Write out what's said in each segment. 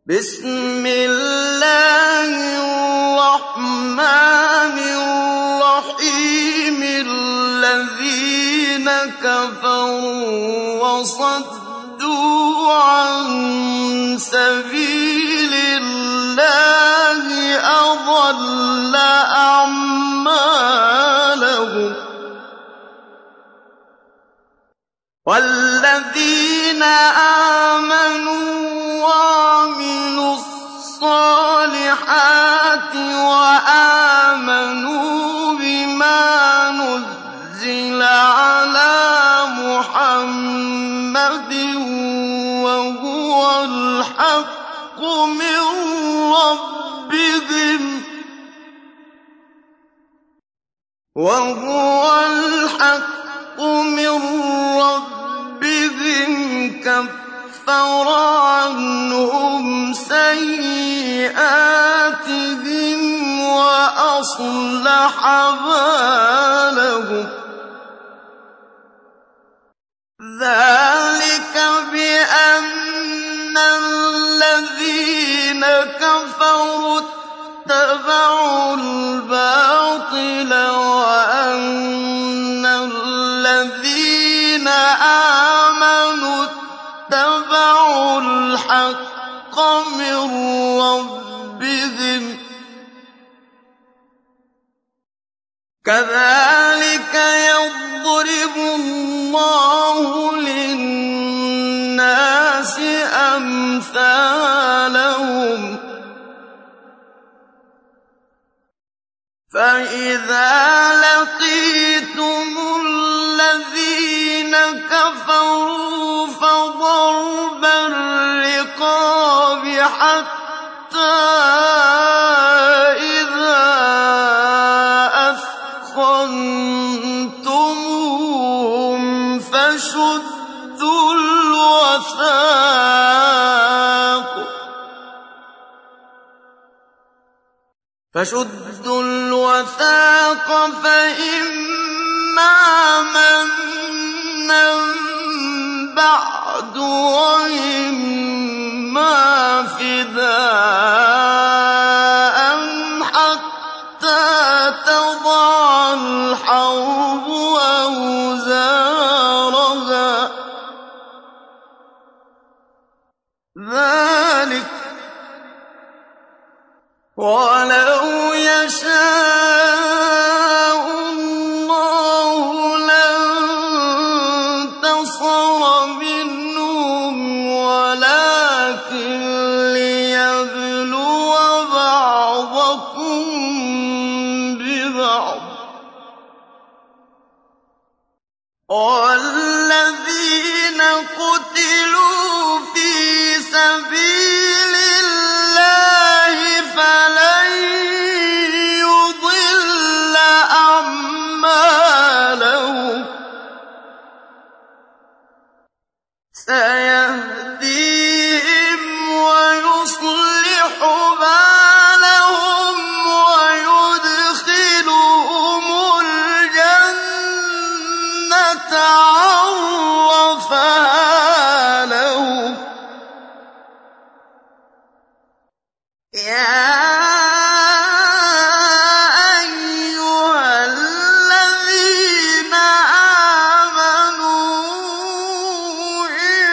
بسم الله الرحمن الرحيم الذين كفروا وصدوا عن سبيل الله أضل أعمالهم والذين آمنوا وعملوا الصالحات وآمنوا بما نزل على محمد وهو الحق من ربهم كفر عنهم سيئاتهم وأصلح بالهم ذلك بأن الذين كفروا اتبعوا الباطل وأن الذين آمنوا اتبعوا الحق من ربهم كذلك يضرب الله للناس أمثالهم فإذا لقيتم الذين كفروا فضرب الرقاب حتى إذا أثخنتموهم فشدوا الوثاق فإما مَنًّا بَعْدُ وإما فداء حتى تضع الحرب أوزارها ذلك ولو يشاء الله لانتصر منهم ولكن ليبلو بعضكم ببعض والذين قتلوا في سبيل الله فلن يضل أعمالهم سيهديهم ويصلح بالهم ويدخلهم الجنة عرفها لهم يا أيها الذين آمنوا إن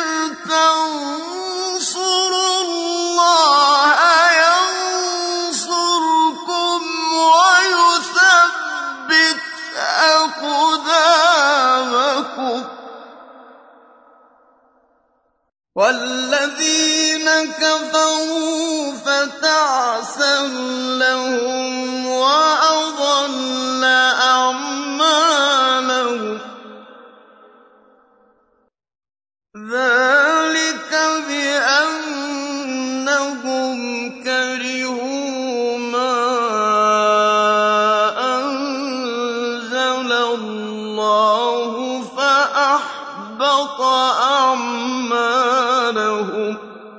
تنصروا الله ينصركم ويثبت أقدامكم والذين كفروا فتعسا لهم وأضل أعمالهم ذلك بأنهم كرهوا ما أنزل الله فأحبط أعمالهم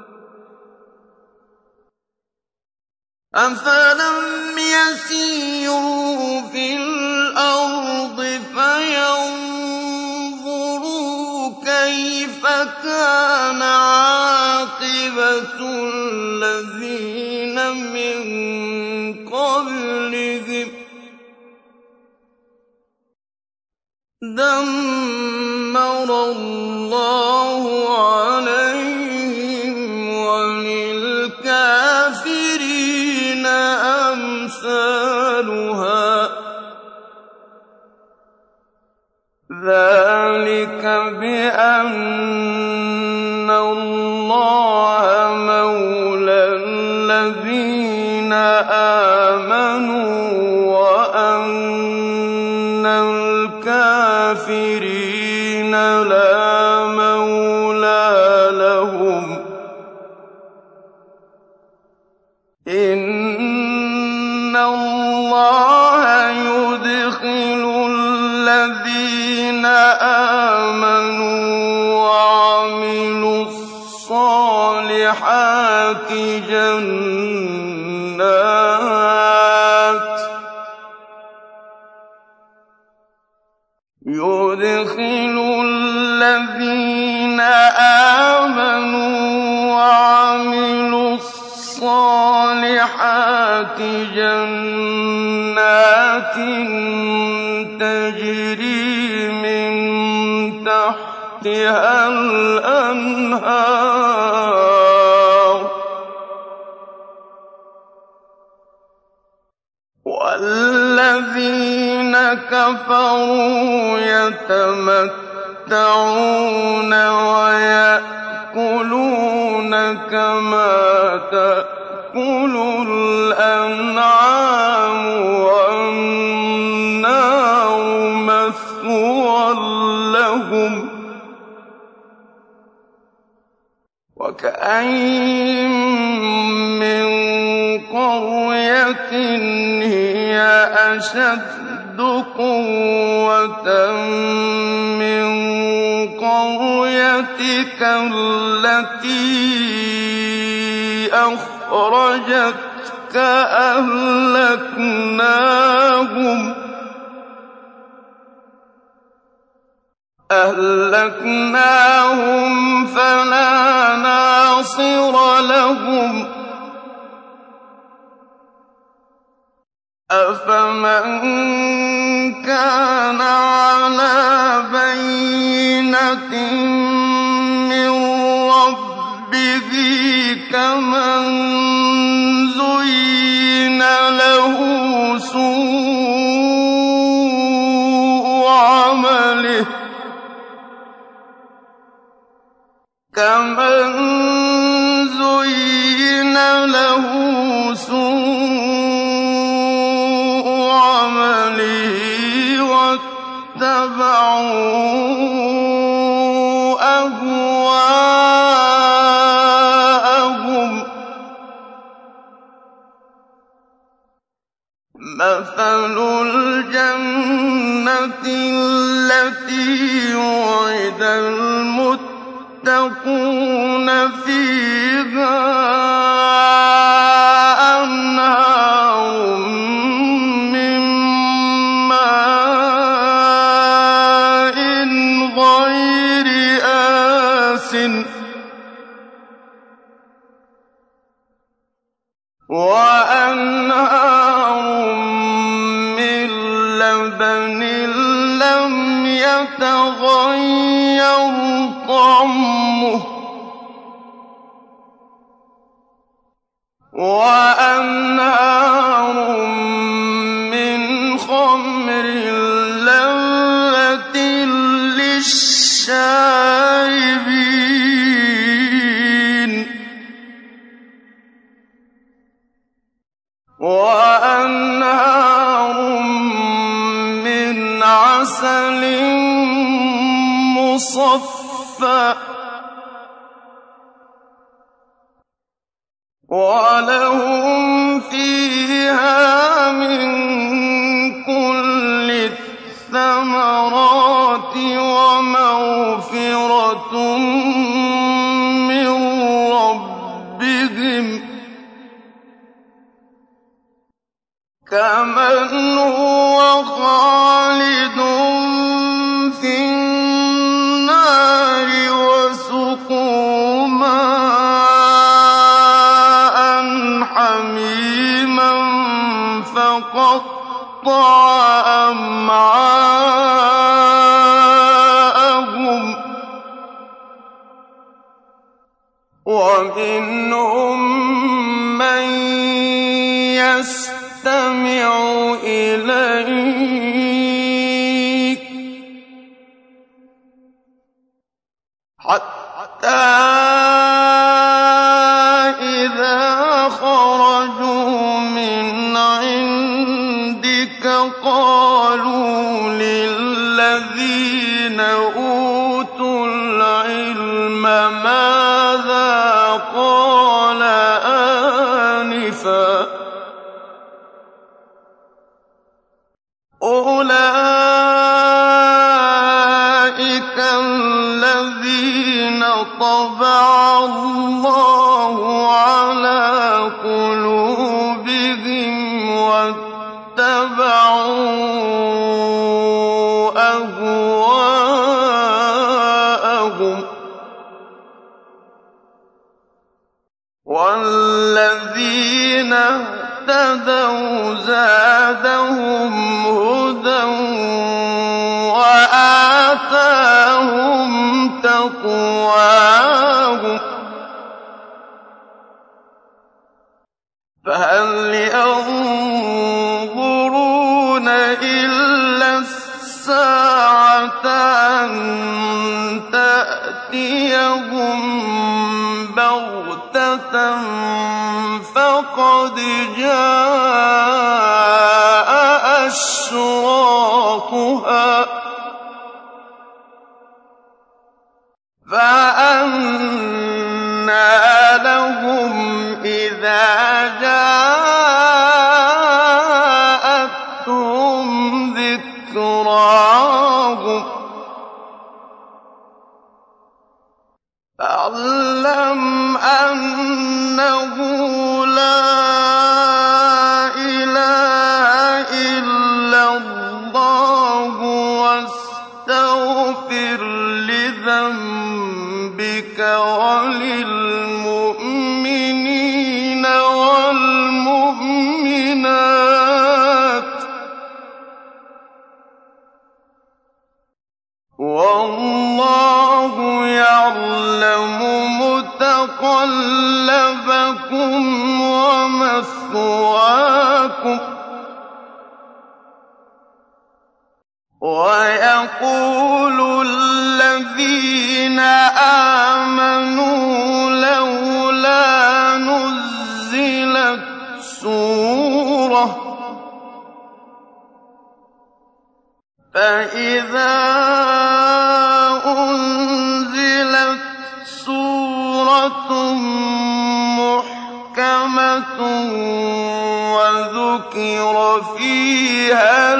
أفلم يسيروا في الأرض فينظروا كيف كان عاقبة عَاقِبَةُ الَّذِينَ مِن قَبْلِهِمْ دَمَّرَ اللَّهُ عَلَيْهِمْ وَلِلْكَافِرِينَ أَمْثَالُهَا ۚ ذَٰلِكَ بِأَنَّ اللَّهَ مَوْلَى الَّذِينَ آمَنُوا وَأَنَّ الْكَافِرِينَ لَا مَوْلَىٰ لَهُمْ ۗ إِنَّ اللَّهَ يُدْخِلُ الَّذِينَ آمَنُوا وَعَمِلُوا الصَّالِحَاتِ جَنَّاتٍ تَجْرِي مِن تَحْتِهَا الْأَنْهَارُ ۖ وَالَّذِينَ كَفَرُوا يَتَمَتَّعُونَ وَيَأْكُلُونَ كَمَا تَأْكُلُ الْأَنْعَامُ وَالنَّارُ مَثْوًى لَّهُمْ ۖ وَكَأَيِّن مِّن قَرْيَةٍ هِيَ أَشَدُّ قُوَّةً مِّن قَرْيَتِكَ الَّتِي أَخْرَجَتْكَ أَهْلَكْنَاهُمْ فَلَا نَاصِرَ لَهُمْ ۚ أَفَمَن كَانَ عَلَىٰ بَيِّنَةٍ مِّن رَّبِّهِ كَمَن زُيِّنَ له سُوءُ عَمَلِهِ وَاتَّبَعُوا أَهْوَاءَهُم ۚ مَّثَلُ الْجَنَّةِ الَّتِي وُعِدَ الْمُتَّقُونَ فِيهَا أَنْهَارٌ مِّن مَّاءٍ غَيْرِ آسِنٍ وَأَنْهَارٌ مِّن لَّبَنٍ لَّمْ يَتَغَيَّرْ طَعْمُهُ وَأَنْهَارٌ مِّنْ خَمْرٍ لَّذَّةٍ لِّلشَّارِبِينَ وَأَنْهَارٌ مِّنْ عَسَلٍ مُّصَفًّى وَلَهُمْ فِيهَا مِن كُلِّ الثَّمَرَاتِ وَمَغْفِرَةٌ مِّن رَّبِّهِمْ ۖ كَمَنْ هُوَ خَالِدٌ فِي النَّارِ وَسُقُوا مَاءً فقطع أمعاءهم ومنهم من يستمع إليك حتى إذا خرجوا من عندك قالوا للذين أوتوا العلم ماذا قال آنفا أولئك الذين طبع الله على قلوبهم واتبعوا أهواءهم والذين اهتدوا زادهم هدى وآتاهم تقواهم فهل ينظرون إلا الساعة أن تأتيهم بغتة فقد جاء أشراطها فأنى لهم إذا جاءتهم ذكراهم فاعلم أنه لا إله إلا الله واستغفر لذنبك وللمؤمنين والمؤمنات والله يعلم متقلبكم ومثواكم ويقول الذين آمنوا لولا نزلت سورة فإذا أنزلت سورة محكمة وذكر فيها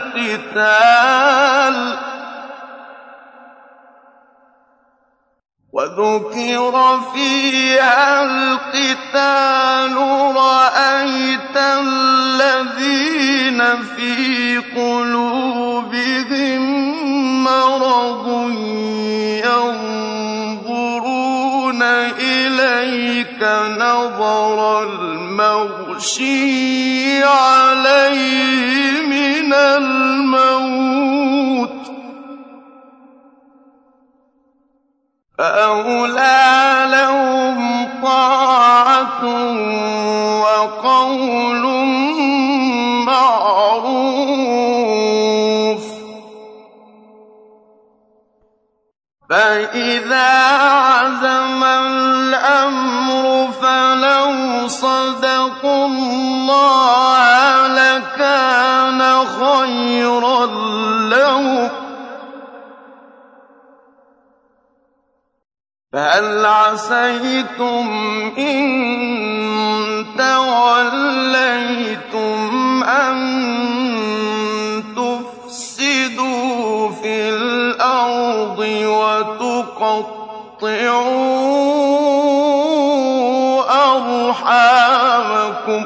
القتال رأيت الذين في قلوبهم مرض ينظرون إليك نظر المغشي عليه من الموت فأولى لهم طاعة وقول معروف فإذا عزم الأمر فلو صدقوا الله لكان خيرا لهم فهل عسيتم إن توليتم أن تفسدوا في الأرض وتقطعوا أرحامكم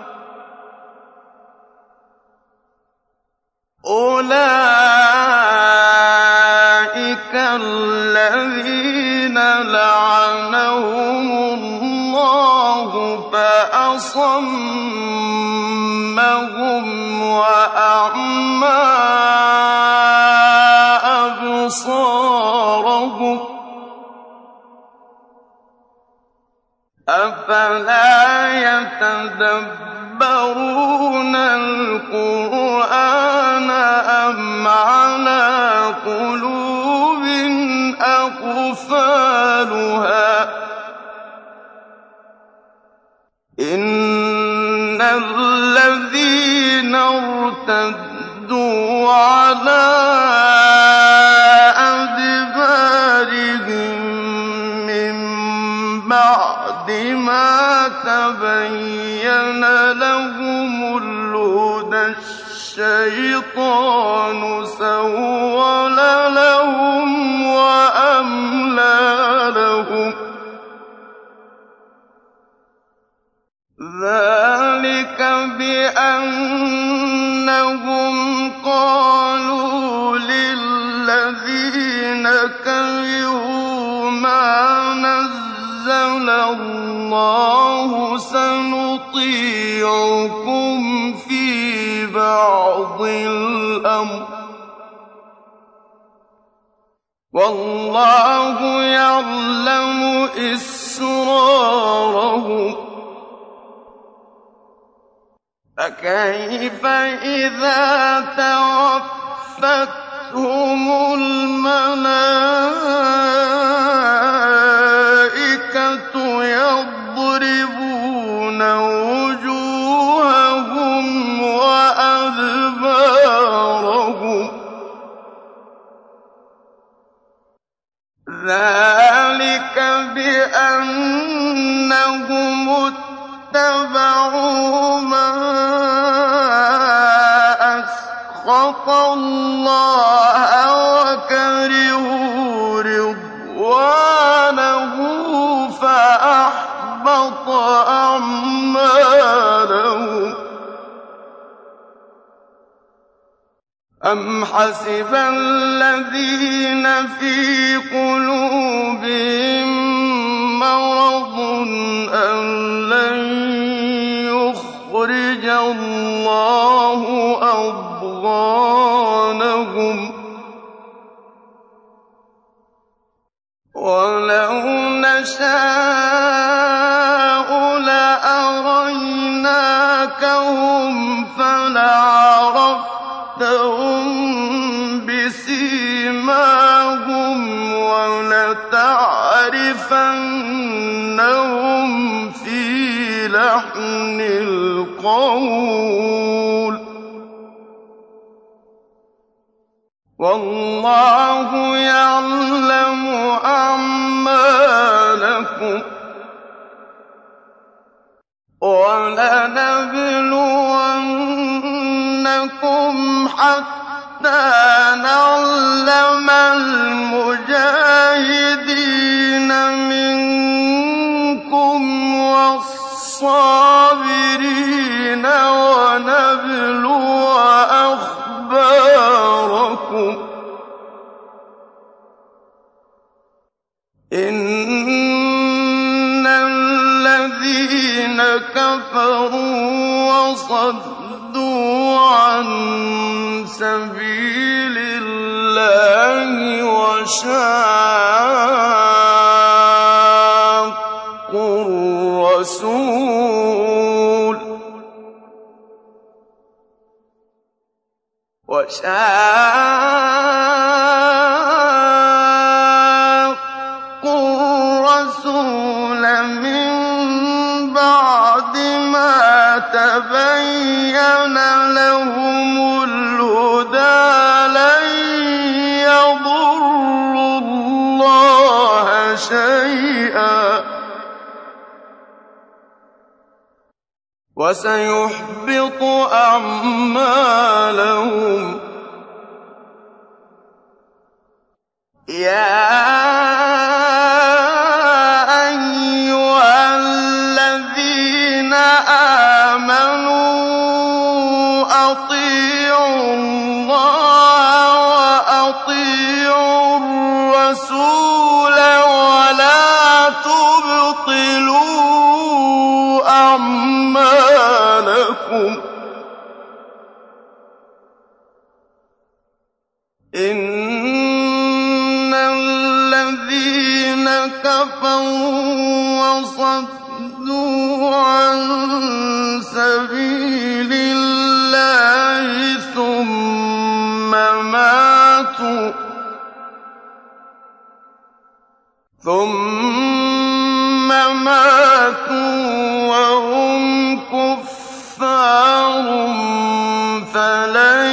أولئك الذين لعنهم الله فأصمهم وأعمى أبصارهم أفلا يتدبرون القرآن أم على قلوب أقفالها إن الذين ارتدوا على أدبارهم من بعد ما تبين لهم الهدى الشيطان سول لهم وأملى لهم ذلك بأنهم قالوا للذين كرهوا ما نزل الله سنطيعكم في بعض الأمر والله يعلم إسرارهم فكيف إذا توفتهم الملائكة يضربون وجوههم وأدبارهم ذلك بأنهم اتبعوا ما أسخط الله وكرهوا رضوانه فأحبط أعمالهم أم حسب الذين في قلوبهم مرض أن لن يخرج الله أضغانهم ولو نشاء لأريناكهم فلعرفتهم بسيماهم ولتعرفنهم في لحن القول والله يعلم أعمالكم ولنبلونكم حتى نعلم المجاهدين منكم والصابرين ونبلو أخباركم إن الذين كفروا وصدوا عن سبيل الله وشاقوا الرسول من بعد ما تبين لهم الهدى لن يضروا الله شيئا وسيحبط أعمالهم يا أيها الذين آمنوا أطيعوا الله وأطيعوا الرسول ولا تبطلوا أعمالكم إن الذين كفروا وصدوا عن سبيل الله ثم ماتوا وهم كفار فلن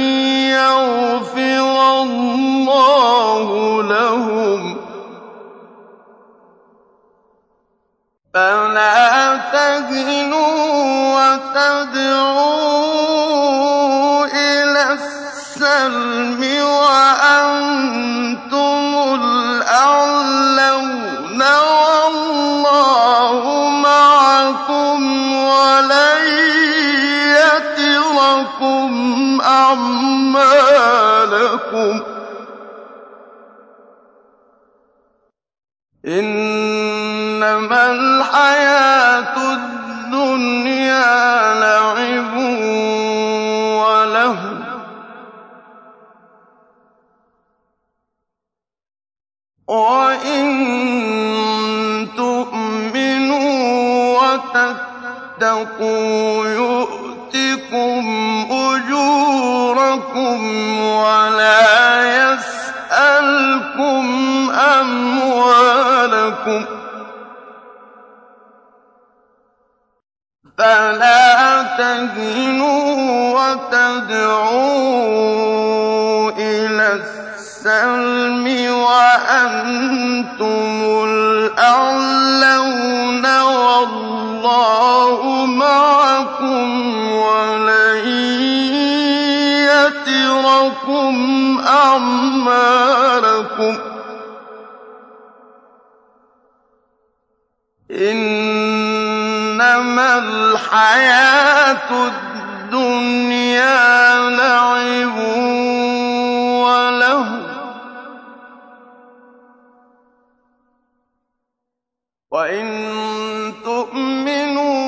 يغفر الله لهم فلا تهنوا وتدعوا إلى السلم وأنتم الأعلون والله معكم ولن يتركم أعمالكم إنما الحياة الدنيا لعب ولهو وإن تؤمنوا وتتقوا يؤتكم أجوركم ولا يسألكم أموالكم فلا تهنوا وتدعوا إلى السلم وأنتم الأعلون والله معكم ولن يتركم أعمالكم إنما الحياة الدنيا لعب ولهو وإن تؤمنوا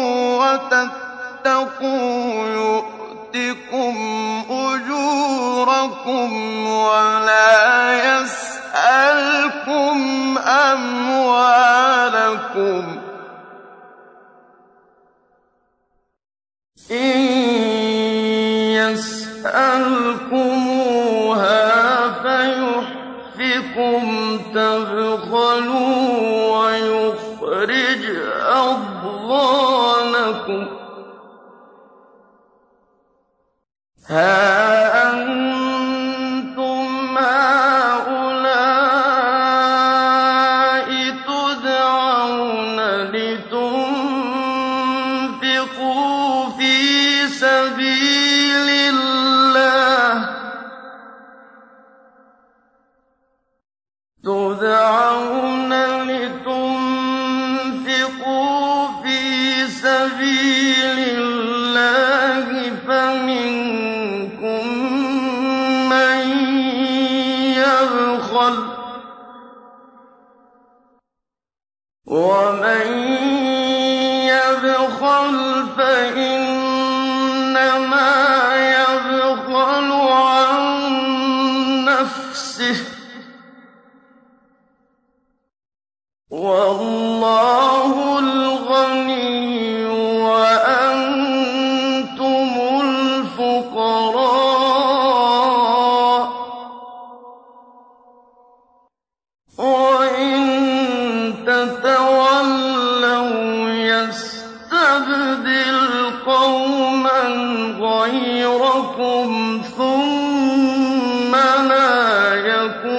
وتتقوا يؤتكم أجوركم ولا يسألكم أموالكم إن يسألكموها فيحفكم تبخلوا ويخرج أضغانكم ها أنتم هؤلاء تدعون لتنفقوا في سبيل الله فمنكم من يبخل ومن يبخل فإنما يبخل عن نفسه والله الغني وأنتم الفقراء وإن تتولوا يستبدل قوما غيركم ثم لا يكونوا